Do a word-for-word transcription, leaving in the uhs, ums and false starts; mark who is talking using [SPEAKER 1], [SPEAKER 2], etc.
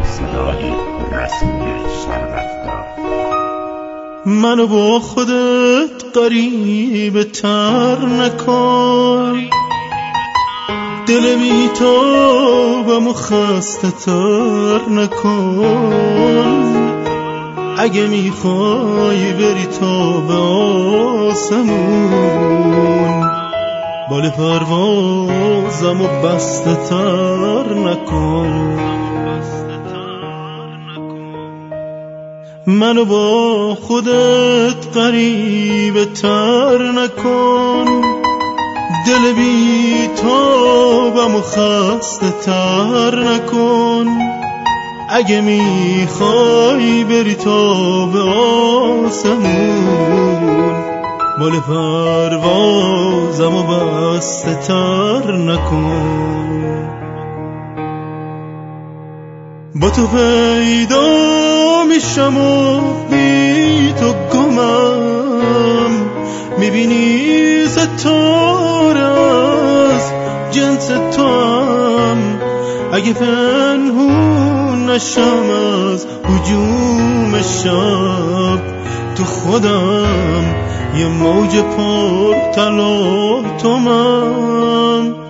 [SPEAKER 1] صدای رسوی سررفتار.
[SPEAKER 2] منو با خودت غریبه تر نکن، دل بی تابم و خسته تر نکن. اگه میخوای بری تا به آسمون، بال پروازم و بسته تر نکن. منو با خودت غریبه تر نکن، دل بی تابم و خسته تر نکن. اگه میخوای بری تا به آسمون، بال پروازم و بسته تر نکن. با تو پیدا میشم و بی تو گمم، میبینی ستاره از جنس تو هم. اگه پنهون نشم از هجوم شب، تو خودم یه موج پر تلاطمم.